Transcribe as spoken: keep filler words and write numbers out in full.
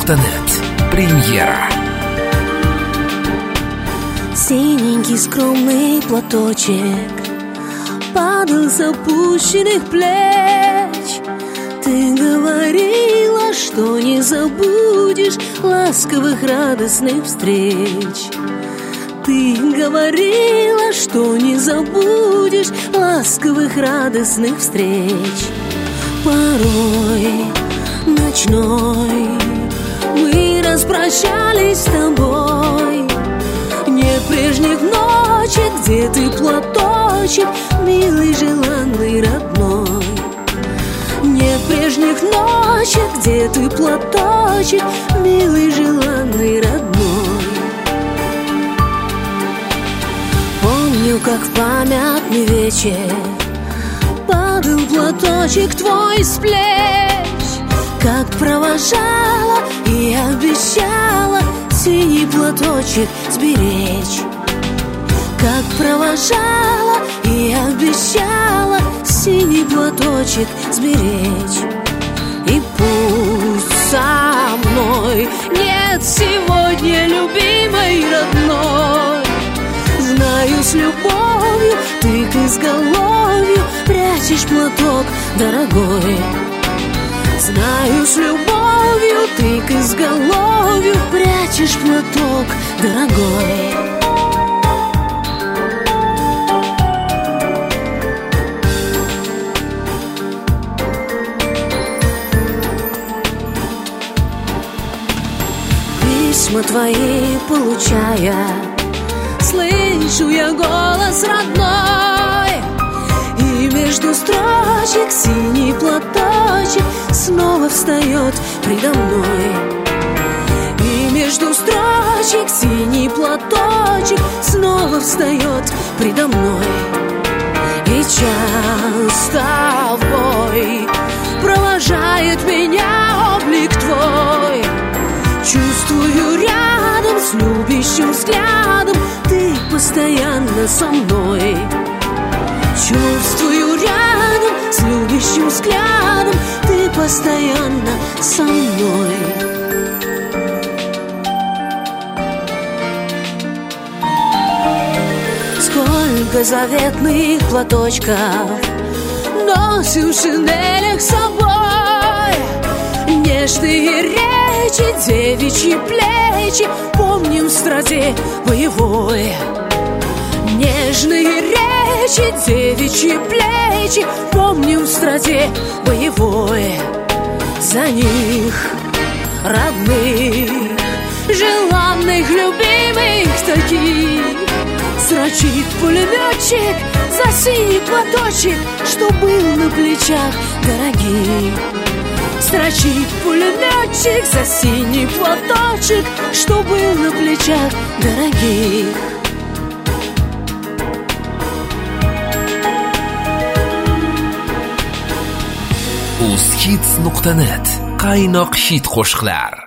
nuqta net премьера. Синенький скромный платочек падал с опущенных плеч. Ты говорила, что не забудешь ласковых радостных встреч. Ты говорила, что не забудешь ласковых радостных встреч. Порой ночной мы распрощались с тобой. Нет прежних ночей, где ты платочек, милый, желанный, родной. Нет прежних ночей, где ты платочек, милый, желанный, родной. Помню, как в памятный вечер падал платочек твой с плеч, как провожала и обещала синий платочек сберечь. Как провожала и обещала синий платочек сберечь. И пусть со мной нет сегодня любимой родной, знаю, с любовью ты к изголовью прячешь платок, дорогой. Знаю, с любовью ты к изголовью прячешь платок, дорогой. Письма твои получая, слышу я голос родной, и между строчек синий платочек снова встает предо мной. И между строчек синий платочек снова встает предо мной. И час с тобой провожает меня облик твой. Чувствую рядом с любящим взглядом ты постоянно со мной. Чувствую рядом с любящим взглядом ты постоянно со мной. Сколько заветных платочков носим в шинелях с собой. Нежные речи, девичьи плечи помним в страде боевой. Нежные речи, девичьи плечи помним в страде боевой. За них, родных, желанных, любимых таких, строчит пулеметчик за синий платочек, что был на плечах дорогих. Строчит пулеметчик за синий платочек, что был на плечах дорогих. uz hits nuqta net qaynoq hit qo'shiqlar.